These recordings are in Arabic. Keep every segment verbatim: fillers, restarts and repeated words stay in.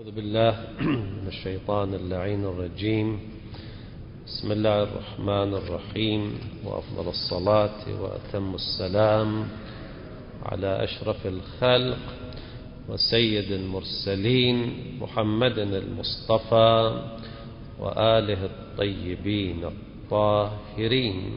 أعوذ بالله من الشيطان اللعين الرجيم. بسم الله الرحمن الرحيم، وأفضل الصلاة وأتم السلام على أشرف الخلق وسيد المرسلين محمد المصطفى وآله الطيبين الطاهرين.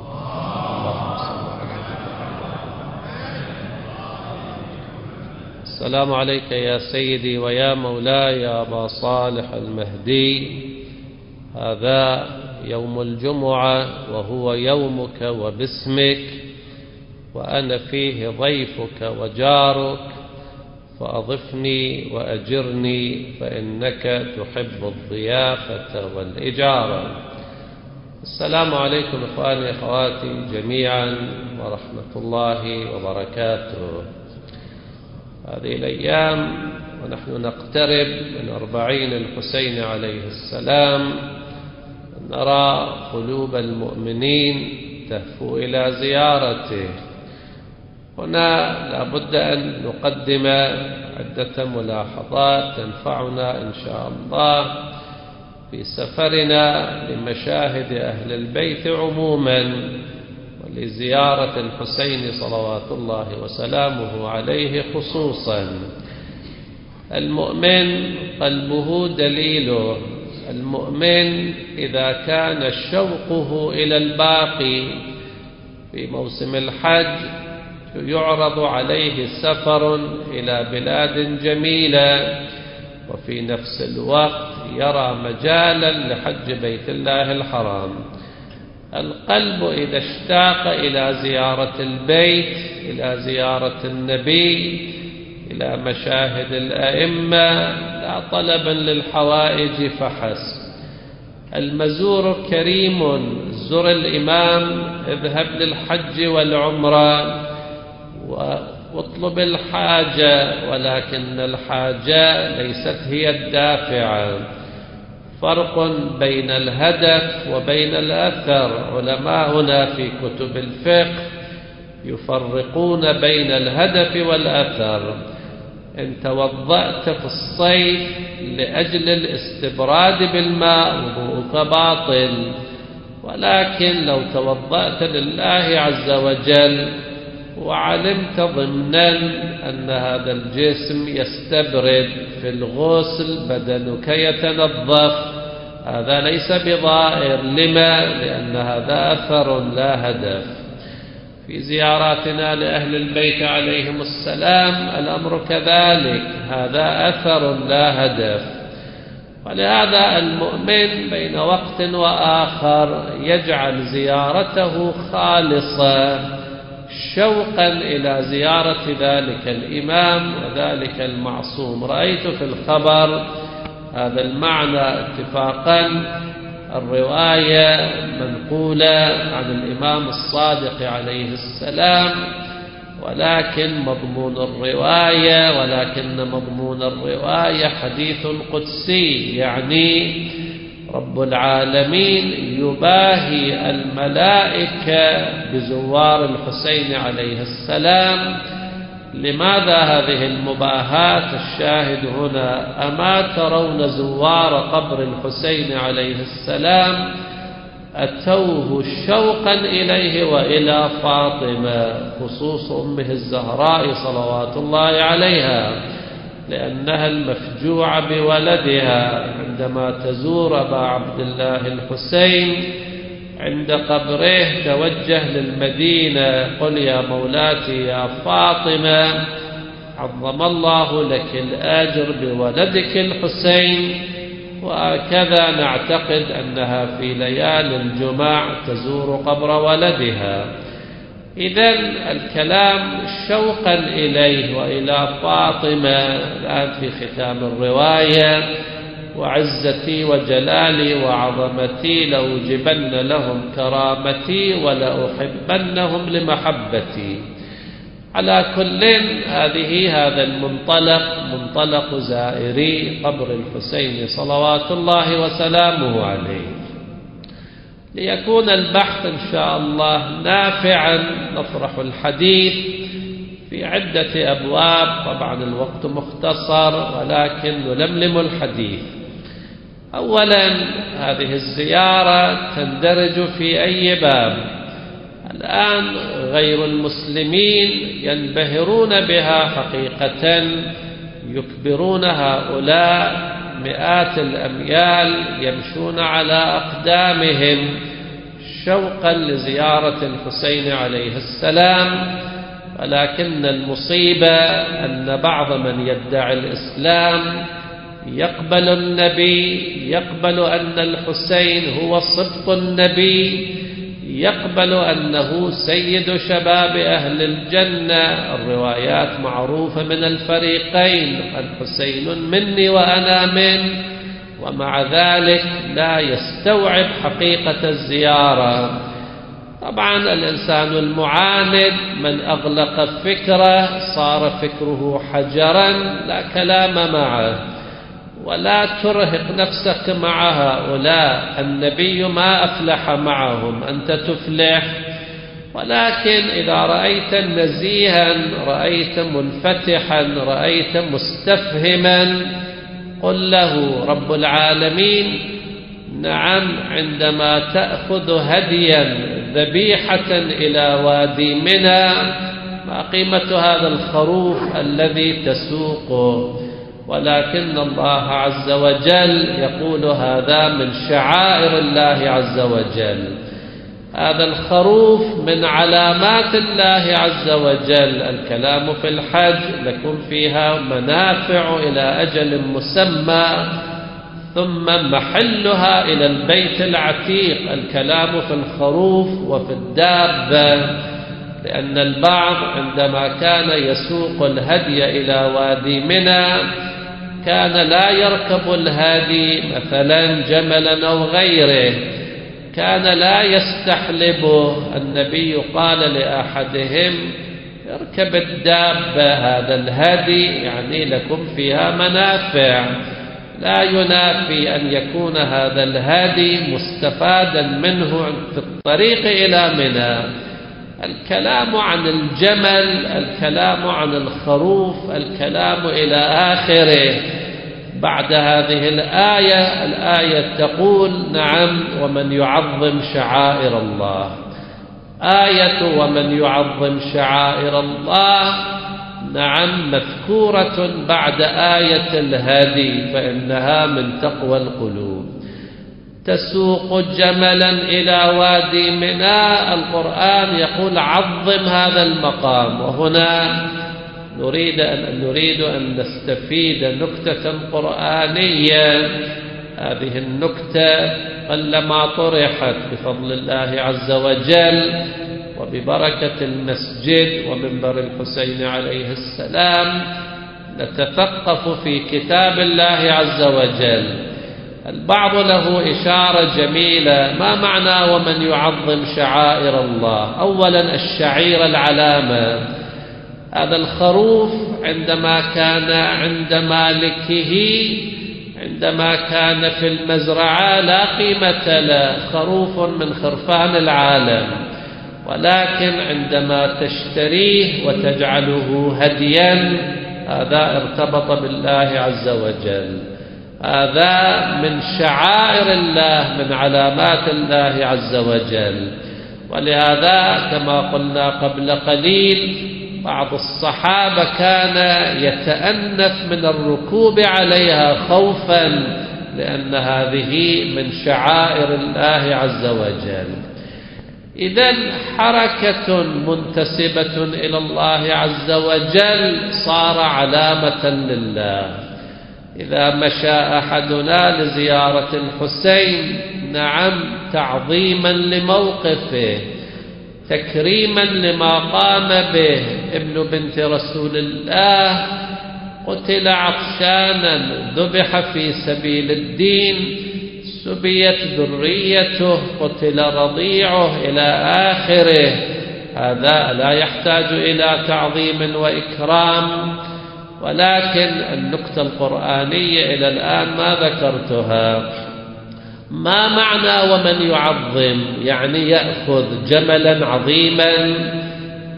السلام عليك يا سيدي ويا مولاي يا أبا صالح المهدي. هذا يوم الجمعة وهو يومك وباسمك، وأنا فيه ضيفك وجارك، فأضفني وأجرني فإنك تحب الضيافة والإجارة. السلام عليكم إخواني أخواتي جميعا ورحمة الله وبركاته. هذه الأيام ونحن نقترب من أربعين الحسين عليه السلام، نرى قلوب المؤمنين تهفو إلى زيارته. هنا لابد أن نقدم عدة ملاحظات تنفعنا إن شاء الله في سفرنا لمشاهد أهل البيت عموما ولزيارة الحسين صلوات الله وسلامه عليه خصوصا. المؤمن قلبه دليله، المؤمن إذا كان شوقه إلى الباقي في موسم الحج يعرض عليه سفر إلى بلاد جميلة، وفي نفس الوقت يرى مجالا لحج بيت الله الحرام. القلب إذا اشتاق إلى زيارة البيت، إلى زيارة النبي، إلى مشاهد الأئمة، لا طلبا للحوائج فحسب. المزور كريم، زر الإمام، اذهب للحج والعمرة واطلب الحاجة، ولكن الحاجة ليست هي الدافعة. فرق بين الهدف وبين الأثر. علماؤنا في كتب الفقه يفرقون بين الهدف والأثر. إن توضأت في الصيف لأجل الاستبراد بالماء وضوءك باطل، ولكن لو توضأت لله عز وجل وعلمت ضمنا أن هذا الجسم يستبرد في الغسل، بدنك يتنظف، هذا ليس بضائر. لما؟ لأن هذا أثر لا هدف. في زياراتنا لأهل البيت عليهم السلام الأمر كذلك، هذا أثر لا هدف. ولهذا المؤمن بين وقت وآخر يجعل زيارته خالصة شوقا إلى زيارة ذلك الإمام وذلك المعصوم. رأيت في الخبر هذا المعنى اتفاقا. الرواية منقولة عن الإمام الصادق عليه السلام، ولكن مضمون الرواية ولكن مضمون الرواية حديث قدسي، يعني رب العالمين يباهي الملائكة بزوار الحسين عليه السلام. لماذا هذه المباهاة؟ الشاهد هنا: أما ترون زوار قبر الحسين عليه السلام أتوه شوقا إليه وإلى فاطمة، خصوص أمه الزهراء صلوات الله عليها، لأنها المفجوعة بولدها. عندما تزور أبا عبد الله الحسين عند قبره توجه للمدينة: قل يا مولاتي يا فاطمة عظم الله لك الأجر بولدك الحسين. وهكذا نعتقد أنها في ليالي الجمع تزور قبر ولدها. إذن الكلام شوقا إليه وإلى فاطمة. الآن في ختام الرواية: وعزتي وجلالي وعظمتي لأوجبن لهم كرامتي ولأحبنهم لمحبتي. على كل هذه هذا المنطلق منطلق زائري قبر الحسين صلوات الله وسلامه عليه. ليكون البحث إن شاء الله نافعا نطرح الحديث في عدة أبواب، طبعا الوقت مختصر ولكن نلملم الحديث. أولا، هذه الزيارة تندرج في أي باب؟ الآن غير المسلمين ينبهرون بها حقيقة، يكبرون هؤلاء مئات الأميال يمشون على أقدامهم شوقا لزيارة الحسين عليه السلام. ولكن المصيبة أن بعض من يدعي الإسلام يقبل النبي، يقبل أن الحسين هو صدق النبي، يقبل أنه سيد شباب أهل الجنة. الروايات معروفة من الفريقين، الحسين مني وأنا منه، ومع ذلك لا يستوعب حقيقة الزيارة. طبعا الإنسان المعاند من أغلق فكره صار فكره حجرا، لا كلام معه. ولا ترهق نفسك مع هؤلاء، النبي ما أفلح معهم، أنت تفلح. ولكن إذا رأيت نزيها، رأيت منفتحا، رأيت مستفهما، قل له رب العالمين نعم عندما تأخذ هديا ذبيحة إلى وادي منى، ما قيمة هذا الخروف الذي تسوقه؟ ولكن الله عز وجل يقول هذا من شعائر الله عز وجل، هذا الخروف من علامات الله عز وجل. الكلام في الحج لكم فيها منافع إلى أجل مسمى، ثم محلها إلى البيت العتيق. الكلام في الخروف وفي الدابة، لأن البعض عندما كان يسوق الهدي إلى وادي منى كان لا يركب الهادي مثلا جملا أو غيره، كان لا يستحلبه. النبي قال لأحدهم اركب الدابة، هذا الهدي يعني لكم فيها منافع. لا ينافي أن يكون هذا الهادي مستفادا منه في الطريق إلى منى. الكلام عن الجمل، الكلام عن الخروف، الكلام إلى آخره. بعد هذه الآية، الآية تقول نعم ومن يعظم شعائر الله. آية ومن يعظم شعائر الله نعم مذكورة بعد آية الهدي، فإنها من تقوى القلوب. تسوق جملا إلى وادي منى، القرآن يقول عظم هذا المقام. وهنا نريد أن, نريد أن نستفيد نكتة قرآنية. هذه النكتة قلما طرحت بفضل الله عز وجل وببركة المسجد ومنبر الحسين عليه السلام. نتثقف في كتاب الله عز وجل. البعض له إشارة جميلة، ما معنى ومن يعظم شعائر الله؟ أولا الشعير العلامة، هذا الخروف عندما كان عند مالكه، عندما كان في المزرعة لا قيمة له، خروف من خرفان العالم. ولكن عندما تشتريه وتجعله هديا، هذا ارتبط بالله عز وجل، هذا من شعائر الله، من علامات الله عز وجل. ولهذا كما قلنا قبل قليل بعض الصحابة كان يتأنف من الركوب عليها خوفا، لأن هذه من شعائر الله عز وجل. إذن حركة منتسبة إلى الله عز وجل صار علامة لله. إذا مشى أحدنا لزيارة الحسين نعم تعظيما لموقفه، تكريما لما قام به. ابن بنت رسول الله قتل عطشانا، ذبح في سبيل الدين، سبيت ذريته، قتل رضيعه إلى آخره. هذا لا يحتاج إلى تعظيم وإكرام. ولكن النكتة القرآنية إلى الآن ما ذكرتها. ما معنى ومن يعظم؟ يعني يأخذ جملا عظيما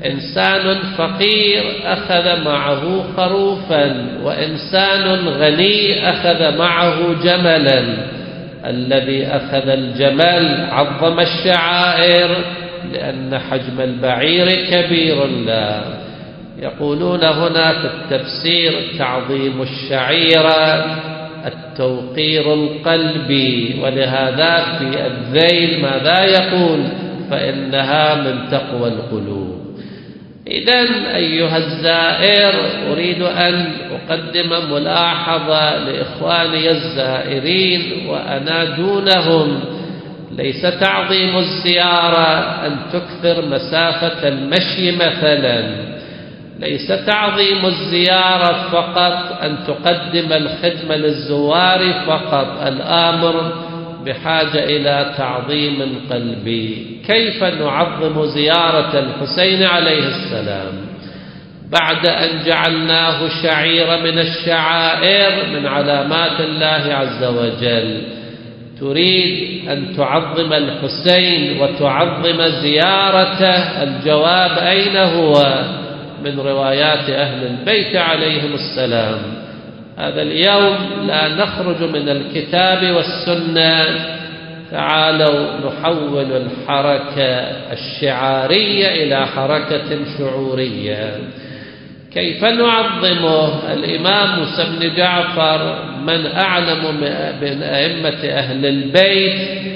إنسان فقير أخذ معه خروفا، وإنسان غني أخذ معه جملا. الذي أخذ الجمل عظم الشعائر لأن حجم البعير كبير له. يقولون هنا في التفسير تعظيم الشعيرة التوقير القلبي، ولهذا في الذيل ماذا يقول؟ فإنها من تقوى القلوب. إذن أيها الزائر، أريد أن أقدم ملاحظة لإخواني الزائرين وأنا دونهم. ليس تعظيم الزيارة أن تكثر مسافة المشي مثلا، ليس تعظيم الزيارة فقط أن تقدم الخدمة للزوار فقط. الآمر بحاجة إلى تعظيم قلبي. كيف نعظم زيارة الحسين عليه السلام بعد أن جعلناه شعيرة من الشعائر من علامات الله عز وجل؟ تريد أن تعظم الحسين وتعظم زيارته، الجواب أين هو؟ من روايات أهل البيت عليهم السلام. هذا اليوم لا نخرج من الكتاب والسنة. تعالوا نحول الحركة الشعارية إلى حركة شعورية. كيف نعظمه؟ الإمام موسى بن جعفر من أعلم من أئمة أهل البيت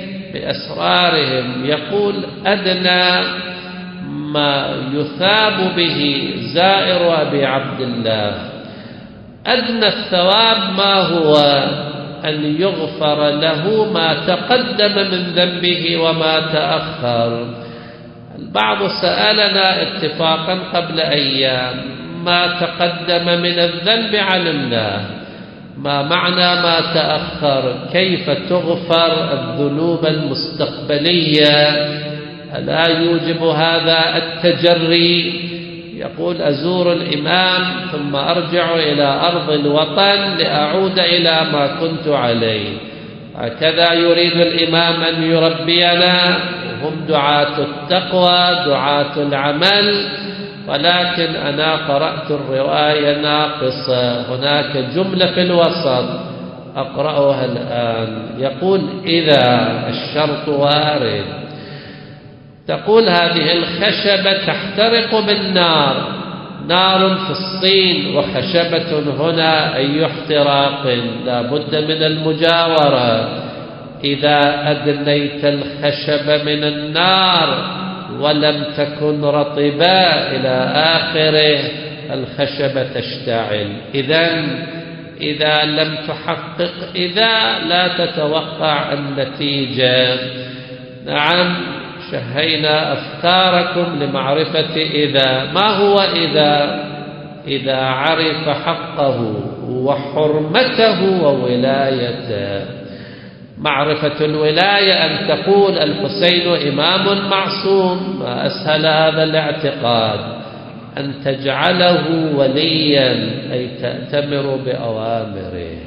بأسرارهم يقول أدنى ما يثاب به زائر أبي عبد الله، أدنى الثواب ما هو؟ أن يغفر له ما تقدم من ذنبه وما تأخر. البعض سألنا اتفاقا قبل أيام: ما تقدم من الذنب علمناه، ما معنى ما تأخر؟ كيف تغفر الذنوب المستقبلية؟ ألا يوجب هذا التجري؟ يقول أزور الإمام ثم أرجع إلى أرض الوطن لأعود إلى ما كنت عليه. هكذا يريد الإمام أن يربينا. هم دعاة التقوى، دعاة العمل، ولكن أنا قرأت الرواية ناقصة. هناك جملة في الوسط أقرأها الآن، يقول إذا الشرط وارد. تقول هذه الخشبة تحترق بالنار، نار في الصين وخشبة هنا، أي احتراق لا بد من المجاورة. إذا أدنيت الخشب من النار ولم تكن رطبا إلى آخره الخشبة تشتعل. إذن إذا لم تحقق إذا لا تتوقع النتيجة. نعم، شهينا أفكاركم لمعرفة إذا. ما هو إذا؟ إذا عرف حقه وحرمته وولايته. معرفة الولاية أن تقول الحسين إمام معصوم، ما أسهل هذا الاعتقاد. أن تجعله وليا أي تأتمر بأوامره.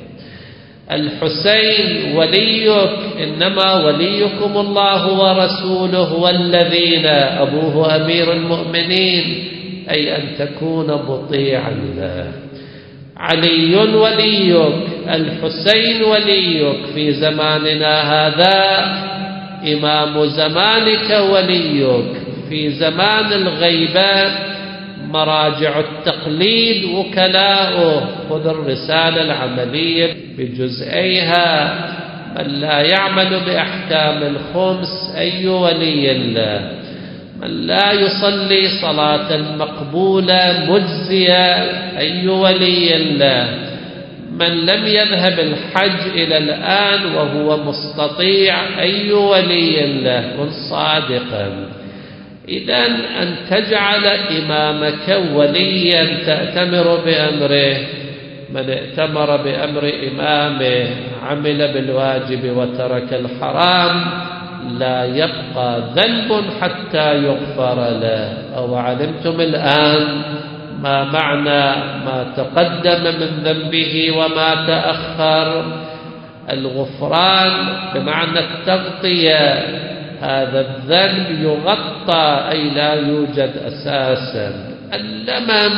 الحسين وليك، إنما وليكم الله ورسوله والذين، أبوه أمير المؤمنين، أي أن تكون مطيعا له. علي وليك، الحسين وليك في زماننا هذا، إمام زمانك وليك. في زمان الغيبة مراجع التقليد وكلاؤه. خذ الرسالة العملية بجزئيها. من لا يعمل بأحكام الخمس أي ولي الله، من لا يصلي صلاة مقبولة مجزية أي ولي الله، من لم يذهب الحج إلى الآن وهو مستطيع أي ولي الله. كن صادقا. إذن أن تجعل إمامك وليا تأتمر بأمره. من ائتمر بأمر إمامه عمل بالواجب وترك الحرام لا يبقى ذنب حتى يغفر له. أو علمتم الآن ما معنى ما تقدم من ذنبه وما تأخر؟ الغفران بمعنى التغطية. هذا الذنب يغطى أي لا يوجد أساسا. اللمم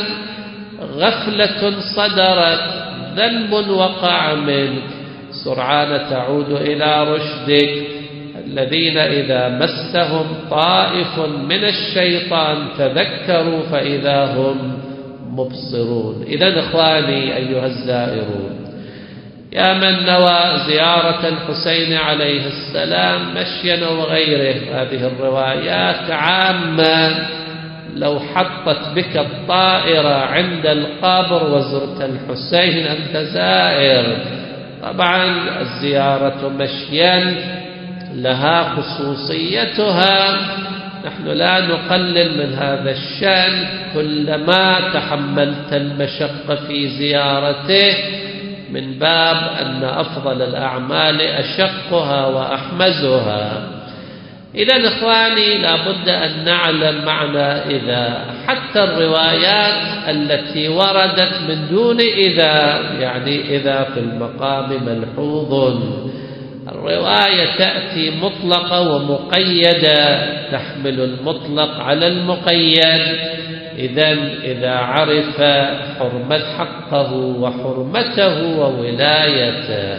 غفلة صدرت، ذنب وقع منك، سرعان تعود إلى رشدك. الذين إذا مسهم طائف من الشيطان تذكروا فإذا هم مبصرون. إذن إخواني أيها الزائرون، يا من نوى زيارة الحسين عليه السلام مشيا وغيره، هذه الروايات عامة. لو حطت بك الطائرة عند القبر وزرت الحسين أنت زائر. طبعا الزيارة مشيا لها خصوصيتها، نحن لا نقلل من هذا الشأن، كلما تحملت المشقة في زيارته من باب أن أفضل الأعمال أشقها وأحمزها. إذن إخواني لابد أن نعلم معنى إذا، حتى الروايات التي وردت من دون إذا، يعني إذا في المقام ملحوظ. الرواية تأتي مطلقة ومقيدة، تحمل المطلق على المقيد. إذن إذا عرف حرمة حقه وحرمته وولايته.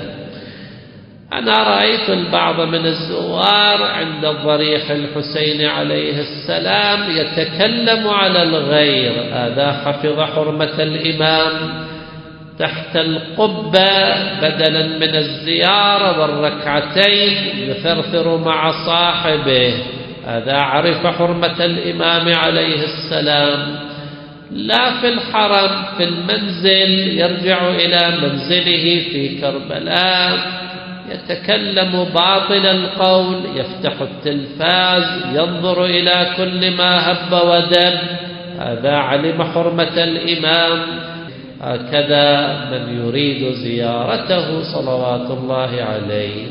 أنا رأيت البعض من الزوار عند الضريح الحسين عليه السلام يتكلم على الغير، هذا حفظ حرمة الإمام تحت القبة بدلا من الزيارة والركعتين يثرثر مع صاحبه، هذا عرف حرمة الإمام عليه السلام. لا في الحرم، في المنزل يرجع إلى منزله في كربلاء يتكلم باطل القول، يفتح التلفاز ينظر إلى كل ما هب ودب، هذا علم حرمة الإمام. هكذا من يريد زيارته صلوات الله عليه.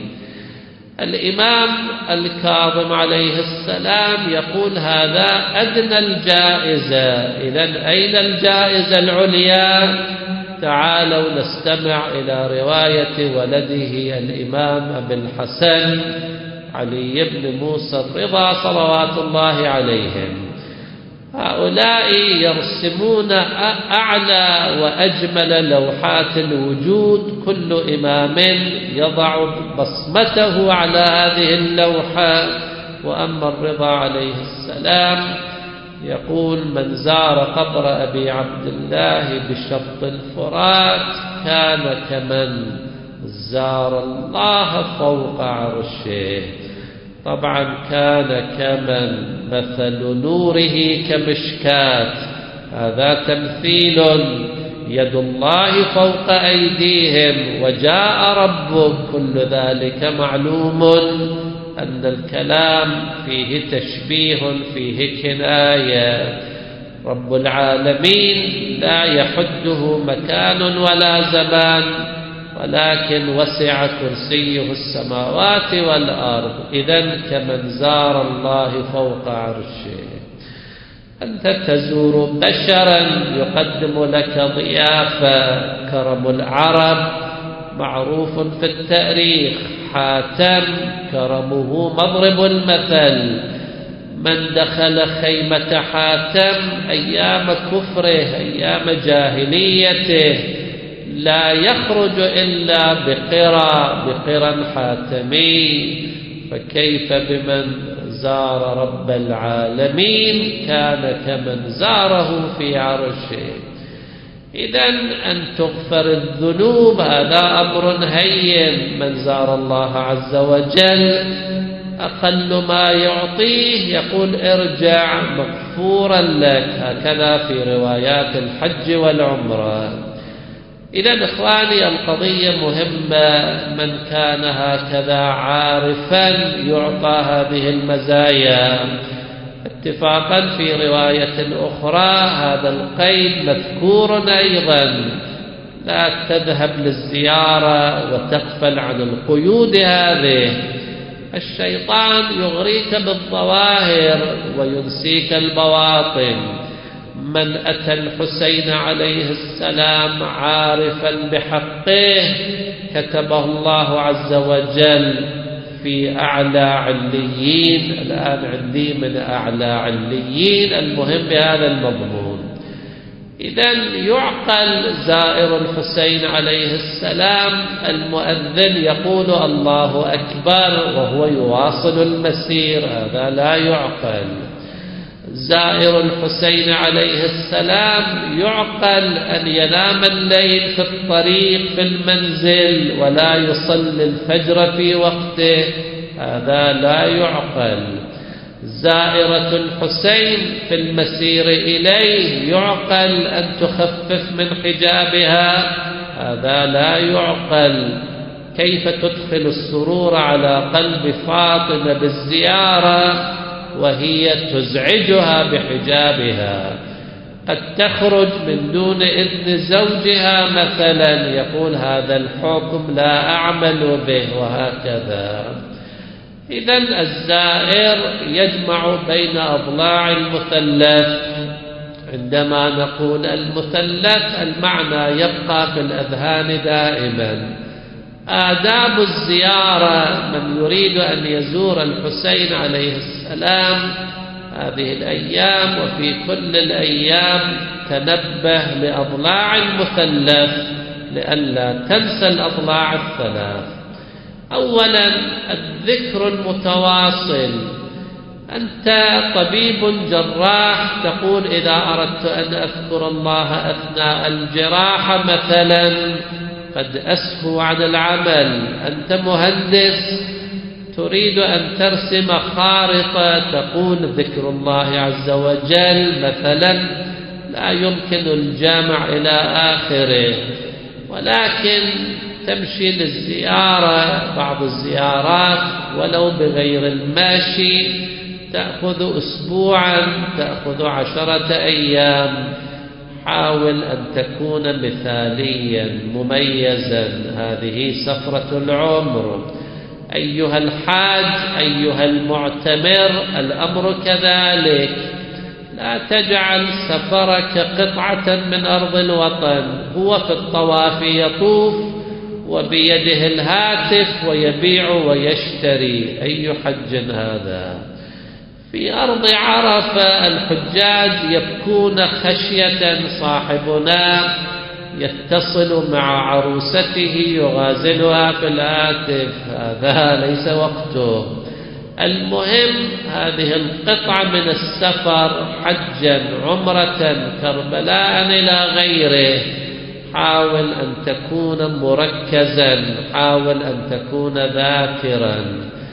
الإمام الكاظم عليه السلام يقول هذا أدنى الجائزة. إذن أين الجائزة العليا؟ تعالوا نستمع إلى رواية ولده الإمام أبي الحسن علي بن موسى الرضا صلوات الله عليهم. هؤلاء يرسمون أعلى وأجمل لوحات الوجود، كل إمام يضع بصمته على هذه اللوحة. وأما الرضا عليه السلام يقول من زار قبر أبي عبد الله بشط الفرات كان كمن زار الله فوق عرشه. طبعا كان كمن مثل نوره كمشكاة، هذا تمثيل، يد الله فوق أيديهم وجاء ربك، كل ذلك معلوم أن الكلام فيه تشبيه فيه كناية. رب العالمين لا يحده مكان ولا زمان، ولكن وسع كرسيه السماوات والأرض. إذن كمن زار الله فوق عرشه. أنت تزور بشرا يقدم لك ضيافة. كرم العرب معروف في التاريخ، حاتم كرمه مضرب المثل. من دخل خيمة حاتم أيام كفره أيام جاهليته لا يخرج إلا بقرى بقرى حاتمي، فكيف بمن زار رب العالمين كان كمن زاره في عرشه. إذن أن تغفر الذنوب هذا أمر هين. من زار الله عز وجل أقل ما يعطيه يقول ارجع مغفورا لك، هكذا في روايات الحج والعمرة. إذن إخواني القضية مهمة، من كان هكذا عارفا يعطى هذه المزايا. اتفاقا في رواية أخرى هذا القيد مذكور أيضا، لا تذهب للزيارة وتغفل عن القيود هذه. الشيطان يغريك بالظواهر وينسيك البواطن. من أتى الحسين عليه السلام عارفا بحقه كتبه الله عز وجل في أعلى عليين، الآن عندي من أعلى عليين، المهم بهذا المضمون. إذن يعقل زائر الحسين عليه السلام المؤذن يقول الله أكبر وهو يواصل المسير، هذا لا يعقل. زائر الحسين عليه السلام يعقل أن ينام الليل في الطريق في المنزل ولا يصلي الفجر في وقته، هذا لا يعقل. زائرة الحسين في المسير إليه يعقل أن تخفف من حجابها، هذا لا يعقل. كيف تدخل السرور على قلب فاطمة بالزيارة وهي تزعجها بحجابها؟ قد تخرج من دون إذن زوجها مثلا، يقول هذا الحكم لا أعمل به، وهكذا. إذن الزائر يجمع بين أضلاع المثلث. عندما نقول المثلث المعنى يبقى في الأذهان دائما. آداب الزيارة، من يريد أن يزور الحسين عليه السلام هذه الأيام وفي كل الأيام تنبه لأضلاع المثلث لئلا تنسى الأضلاع الثلاث. أولا الذكر المتواصل. أنت طبيب جراح تقول إذا أردت أن أذكر الله أثناء الجراحة مثلا قد أسهو عن العمل. أنت مهندس تريد أن ترسم خارطة تقول ذكر الله عز وجل مثلا لا يمكن الجامع إلى آخره، ولكن تمشي للزيارة، بعض الزيارات ولو بغير الماشي تأخذ أسبوعا، تأخذ عشرة أيام. حاول أن تكون مثاليا مميزا، هذه سفرة العمر. أيها الحاج، أيها المعتمر، الأمر كذلك. لا تجعل سفرك قطعة من أرض الوطن، هو في الطواف يطوف وبيده الهاتف ويبيع ويشتري، أي حج هذا؟ في أرض عرفة الحجاج يبكون خشية صاحبنا يتصل مع عروسته يغازلها في الهاتف، هذا ليس وقته. المهم هذه القطعة من السفر، حجا عمرة كربلاء إلى غيره، حاول أن تكون مركزا، حاول أن تكون ذاكرا.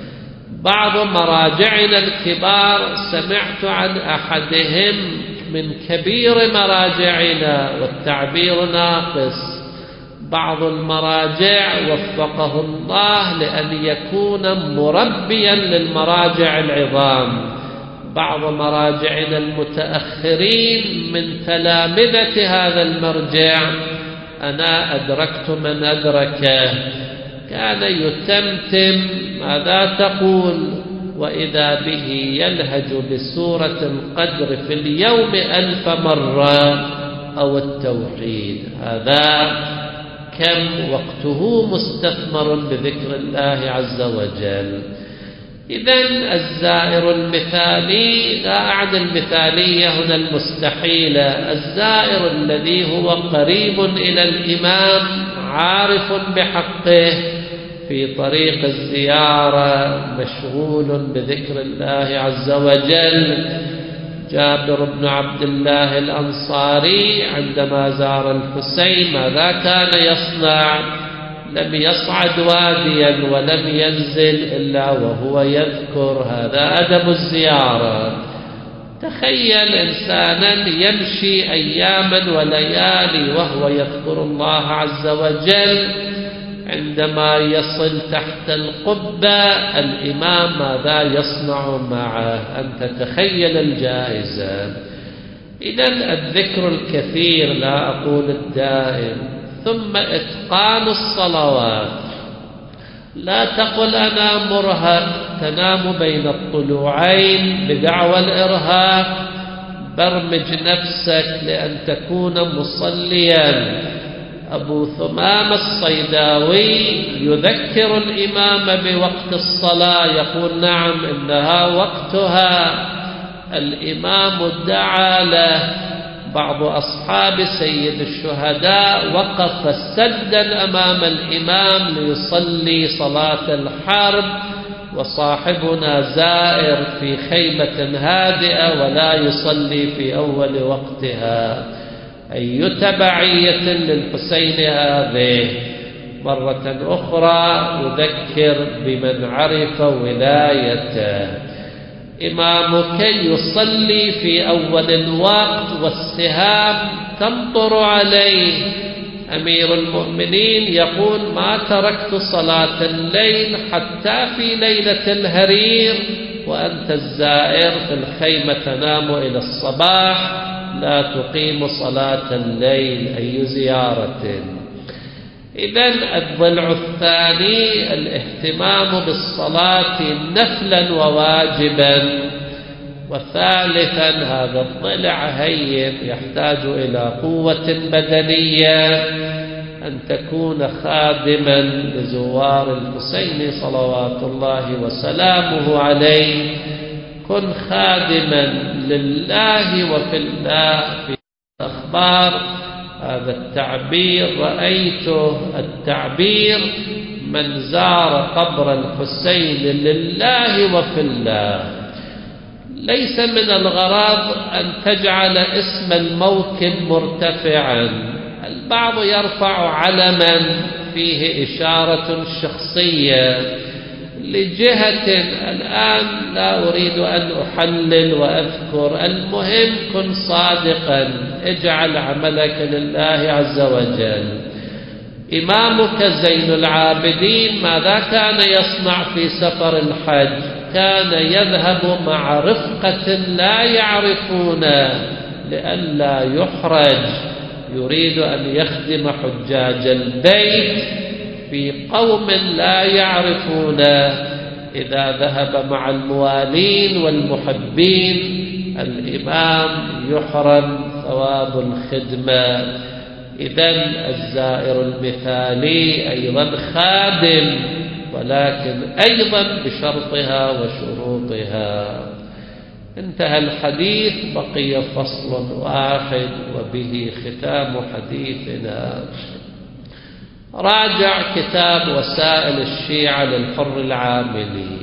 بعض مراجعنا الكبار سمعت عن أحدهم من كبير مراجعنا والتعبير ناقص، بعض المراجع وفقه الله لأن يكون مربيا للمراجع العظام، بعض مراجعنا المتأخرين من تلامذة هذا المرجع، أنا أدركت من أدركه، كان يتمتم ماذا تقول وإذا به يلهج بسورة القدر في اليوم ألف مرة أو التوحيد، هذا كم وقته مستثمر بذكر الله عز وجل. إذن الزائر المثالي، لا أعني المثالية هنا المستحيلة، الزائر الذي هو قريب إلى الإمام عارف بحقه في طريق الزيارة مشغول بذكر الله عز وجل. جابر بن عبد الله الأنصاري عندما زار الحسين ماذا كان يصنع؟ لم يصعد واديا ولم ينزل إلا وهو يذكر، هذا أدب الزيارة. تخيل إنسانا يمشي أياما وليالي وهو يذكر الله عز وجل، عندما يصل تحت القبة الإمام ماذا يصنع معه؟ أنت تخيل الجائزة. إذن الذكر الكثير، لا أقول الدائم. ثم إتقان الصلوات، لا تقل أنا مرهق تنام بين الطلوعين بدعوى الإرهاق، برمج نفسك لأن تكون مصليا. أبو ثمامة الصيداوي يذكر الإمام بوقت الصلاة، يقول نعم إنها وقتها. الإمام دعا له. بعض أصحاب سيد الشهداء وقف سدا أمام الإمام ليصلي صلاة الحرب، وصاحبنا زائر في خيمة هادئة ولا يصلي في أول وقتها. أي تبعية للحسين هذه. مرة أخرى أذكر بمن عرف ولايته. إمامك يصلي في أول الوقت والسهام تمطر عليه. أمير المؤمنين يقول ما تركت صلاة الليل حتى في ليلة الهرير وأنت الزائر في الخيمة تنام إلى الصباح لا تقيم صلاة الليل. أي زيارة. إذن الضلع الثاني الاهتمام بالصلاة نفلا وواجبا. وثالثا هذا الضلع هين يحتاج إلى قوة بدنية، أن تكون خادما لزوار الحسين صلوات الله وسلامه عليه. كن خادما لله وفي الله. في الأخبار هذا التعبير رأيته، التعبير من زار قبر الحسين لله وفي الله. ليس من الغرض أن تجعل اسم الموكب مرتفعا. البعض يرفع علما فيه إشارة شخصية لجهة، الآن لا أريد أن أحلل وأذكر. المهم كن صادقا، اجعل عملك لله عز وجل. إمامك زين العابدين ماذا كان يصنع في سفر الحج؟ كان يذهب مع رفقة لا يعرفون لئلا يحرج. يريد أن يخدم حجاج البيت في قوم لا يعرفون. إذا ذهب مع الموالين والمحبين الإمام يحرم ثواب الخدمة. إذن الزائر المثالي أيضا خادم، ولكن أيضا بشرطها وشروطها. انتهى الحديث، بقي فصل واحد وبه ختام حديثنا. راجع كتاب وسائل الشيعة للحر العاملي.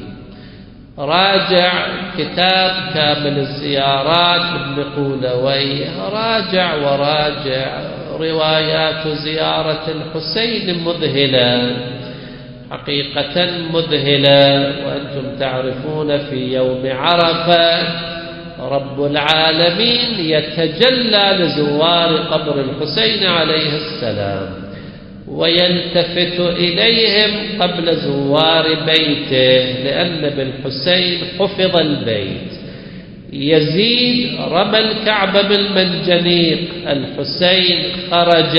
راجع كتاب كامل الزيارات لابن قولويه. راجع وراجع روايات زيارة الحسين مذهلة، حقيقة مذهلة. وأنتم تعرفون في يوم عرفة رب العالمين يتجلى لزوار قبر الحسين عليه السلام ويلتفت إليهم قبل زوار بيته، لأن بالحسين حفظ البيت. يزيد رمى الكعبة بالمنجنيق، الحسين خرج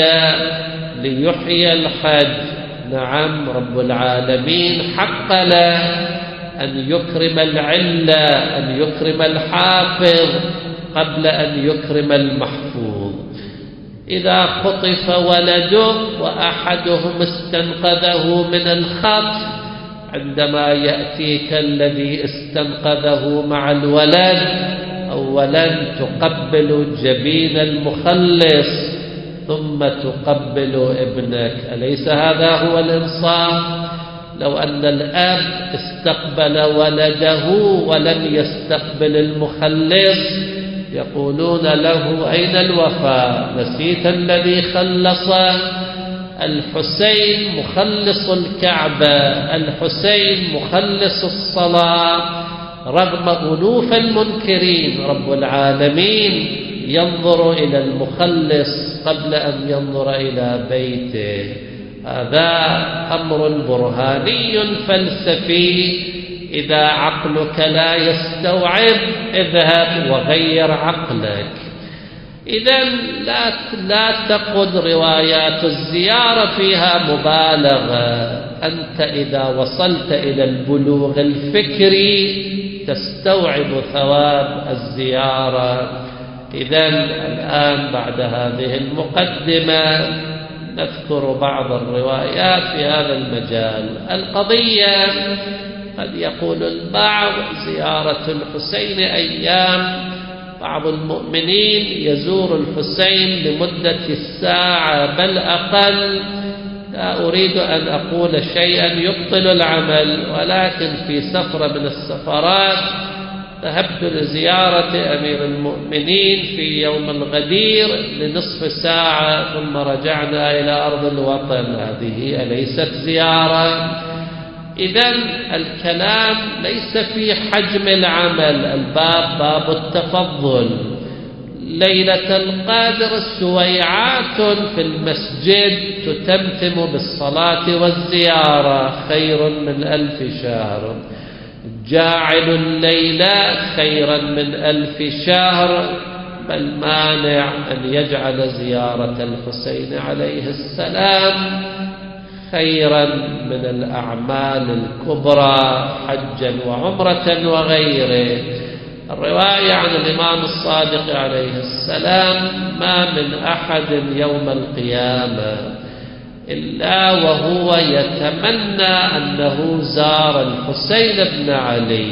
ليحيي الحج. نعم رب العالمين حق له أن يكرم العلة، أن يكرم الحافظ قبل أن يكرم المحفوظ. إذا خطف ولده وأحدهم استنقذه من الخطف، عندما يأتيك الذي استنقذه مع الولد أولا تقبل جبين المخلص ثم تقبل ابنك. أليس هذا هو الإنصاف؟ لو أن الأب استقبل ولده ولم يستقبل المخلص يقولون له أين الوفاء؟ نسيت الذي خلصه؟ الحسين مخلص الكعبة، الحسين مخلص الصلاة. رغم ألوف المنكرين رب العالمين ينظر إلى المخلص قبل أن ينظر إلى بيته. هذا أمر برهاني فلسفي. إذا عقلك لا يستوعب اذهب وغير عقلك. إذن لا, لا تقد روايات الزيارة فيها مبالغة. أنت إذا وصلت إلى البلوغ الفكري تستوعب ثواب الزيارة. إذن الآن بعد هذه المقدمة نذكر بعض الروايات في هذا المجال. القضية قد يقول البعض زيارة الحسين أيام، بعض المؤمنين يزور الحسين لمدة الساعة بل أقل. لا أريد أن أقول شيئا يبطل العمل، ولكن في سفرة من السفرات ذهبت لزيارة أمير المؤمنين في يوم الغدير لنصف ساعة ثم رجعنا إلى أرض الوطن. هذه أليست زيارة؟ إذن الكلام ليس في حجم العمل، الباب باب التفضل. ليلة القدر سويعات في المسجد تتمتم بالصلاة والزيارة خير من ألف شهر. جاعل الليلة خيرا من ألف شهر، بل مانع أن يجعل زيارة الحسين عليه السلام خيرا من الأعمال الكبرى حجا وعمرة وغيره. الرواية عن الإمام الصادق عليه السلام: ما من أحد يوم القيامة إلا وهو يتمنى أنه زار الحسين بن علي.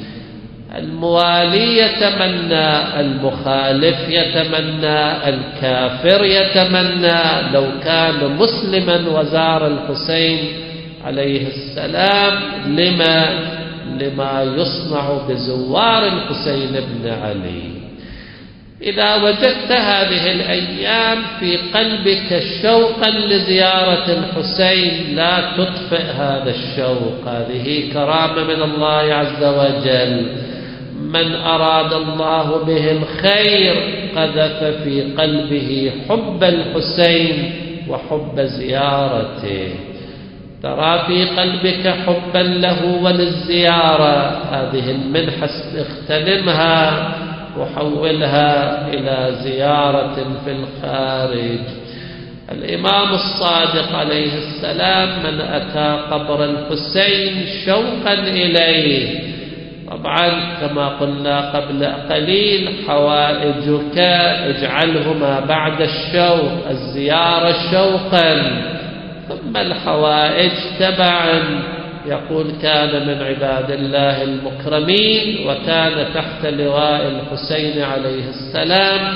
الموالي يتمنى، المخالف يتمنى، الكافر يتمنى لو كان مسلما وزار الحسين عليه السلام لما لما يصنع بزوار الحسين بن علي. إذا وجدت هذه الأيام في قلبك شوقا لزيارة الحسين لا تطفئ هذا الشوق، هذه كرامة من الله عز وجل. من أراد الله به الخير قذف في قلبه حب الحسين وحب زيارته. ترى في قلبك حبا له وللزيارة، هذه المنحة اغتنمها وحولها إلى زيارة في الخارج. الإمام الصادق عليه السلام: من أتى قبر الحسين شوقا إليه. طبعا كما قلنا قبل قليل حوائجك اجعلهما بعد الشوق، الزيارة شوقا ثم الحوائج تبعا. يقول: كان من عباد الله المكرمين وكان تحت لواء الحسين عليه السلام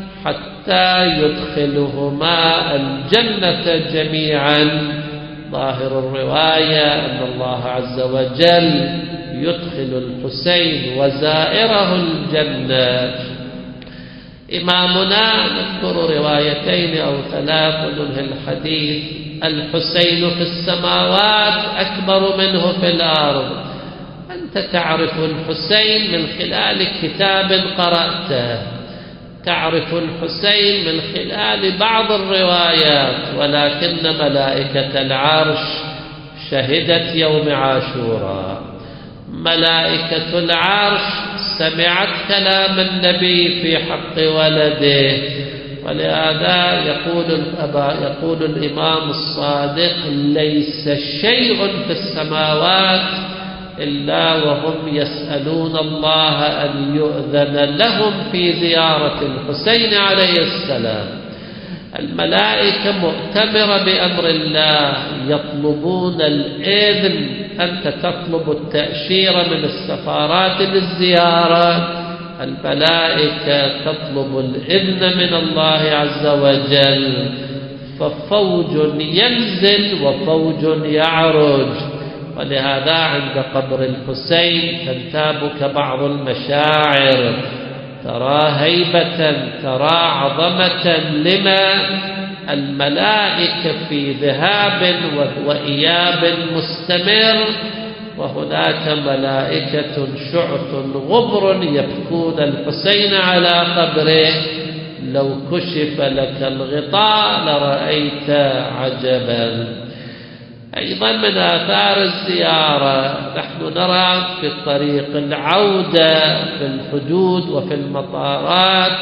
حتى يدخلهما الجنة جميعا. ظاهر الرواية أن الله عز وجل يدخل الحسين وزائره الجنة. إمامنا نذكر روايتين أو ثلاث وننهي الحديث: الحسين في السماوات أكبر منه في الأرض. أنت تعرف الحسين من خلال كتاب قرأته، تعرف الحسين من خلال بعض الروايات، ولكن ملائكة العرش شهدت يوم عاشوراء، ملائكة العرش سمعت كلام النبي في حق ولده. ولهذا يقول الأبا يقول الإمام الصادق: ليس شيء في السماوات إلا وهم يسألون الله أن يؤذن لهم في زيارة الحسين عليه السلام. الملائكة مؤتمرة بأمر الله، يطلبون الإذن. أنت تطلب التأشيرة من السفارات للزيارة، الملائكة تطلب الإذن من الله عز وجل. ففوج ينزل وفوج يعرج. ولهذا عند قبر الحسين تنتابك بعض المشاعر، ترى هيبة، ترى عظمة. لما؟ الملائكة في ذهاب وإياب مستمر، وهناك ملائكة شعث غبر يبكون الحسين على قبره. لو كشف لك الغطاء لرأيت عجبا. أيضا من آثار الزيارة نحن نرى في طريق العودة في الحدود وفي المطارات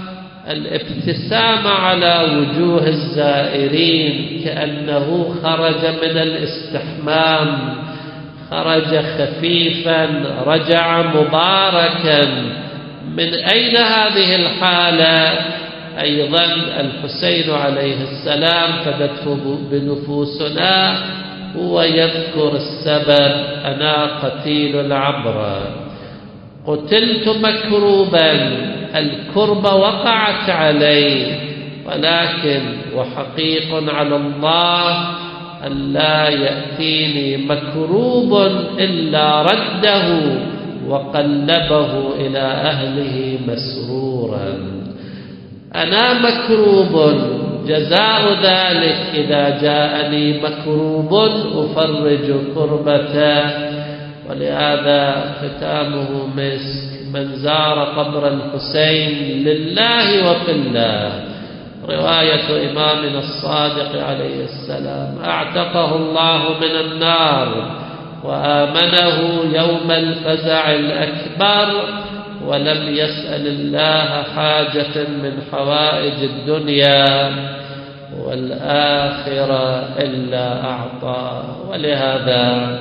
الابتسامة على وجوه الزائرين، كأنه خرج من الاستحمام، خرج خفيفا، رجع مباركا. من أين هذه الحالة؟ أيضا الحسين عليه السلام فدته بنفوسنا، هو يذكر السبب: أنا قتيل العبرة، قتلت مكروبا، الكربة وقعت علي، ولكن وحقيق على الله أن لا يأتيني مكروب إلا رده وقلبه إلى أهله مسرورا. أنا مكروب، جزاء ذلك إذا جاءني مكروب أفرج كربته. ولهذا ختامه مسك: من زار قبر الحسين لله وفي الله، رواية إمامنا الصادق عليه السلام، أعتقه الله من النار وآمنه يوم الفزع الأكبر، ولم يسأل الله حاجة من حوائج الدنيا والآخرة إلا أعطاه. ولهذا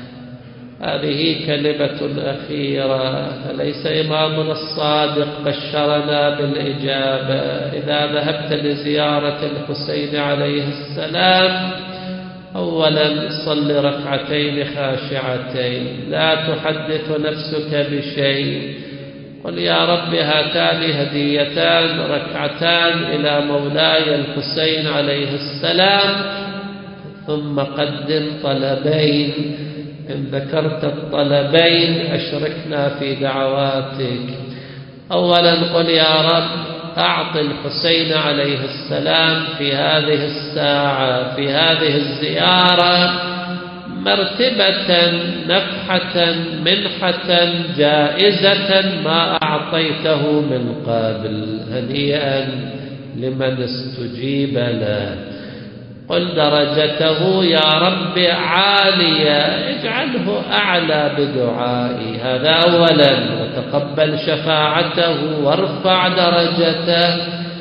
هذه كلمة أخيرة: أليس إمامنا الصادق بشرنا بالإجابة؟ إذا ذهبت لزيارة الحسين عليه السلام، أولا صل ركعتين خاشعتين، لا تحدث نفسك بشيء، قل يا رب هاتان هديتان ركعتان إلى مولاي الحسين عليه السلام، ثم قدم طلبين، إن ذكرت الطلبين أشركنا في دعواتك. أولا قل يا رب أعط الحسين عليه السلام في هذه الساعة، في هذه الزيارة، مرتبة، نفحة، منحة، جائزة ما أعطيته من قبل، هنيئا لمن استجيب له. قل درجته يا رب عالية، اجعله أعلى بدعائي، هذا أولا، وتقبل شفاعته وارفع درجته.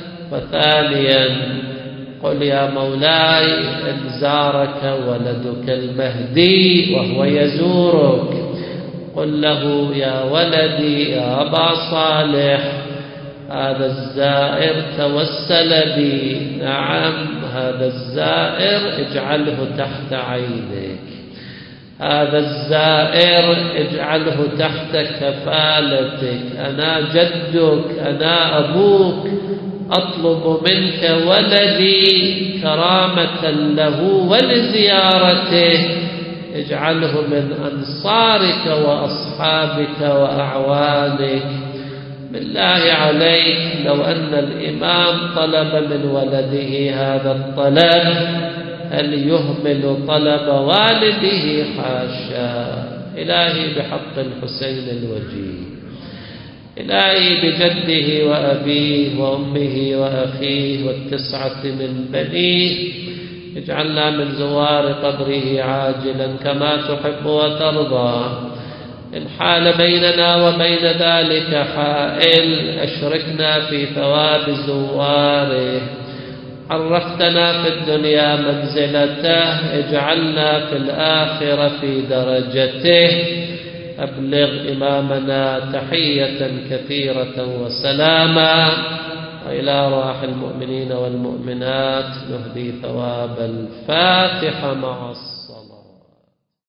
وثانيا قل يا مولاي إن زارك ولدك المهدي وهو يزورك، قل له يا ولدي يا أبا صالح، هذا الزائر توسل بي، نعم هذا الزائر اجعله تحت عينك، هذا الزائر اجعله تحت كفالتك، أنا جدك، أنا أبوك، أطلب منك ولدي كرامة له ولزيارته، اجعله من أنصارك وأصحابك وأعوانك. بالله عليك لو أن الإمام طلب من ولده هذا الطلب، هل يهمل طلب والده؟ حاشا. إلهي بحق الحسين الوجيه، إلهي بجده وأبيه وأمه وأخيه والتسعة من بنيه، اجعلنا من زوار قبره عاجلا كما تحب وترضى. إن حال بيننا وبين ذلك حائل أشركنا في ثواب زواره. عرفتنا في الدنيا منزلته، اجعلنا في الآخرة في درجته. أبلغ إمامنا تحية كثيرة وسلاما، وإلى أرواح المؤمنين والمؤمنات نهدي ثواب الفاتحة مع الصلاة.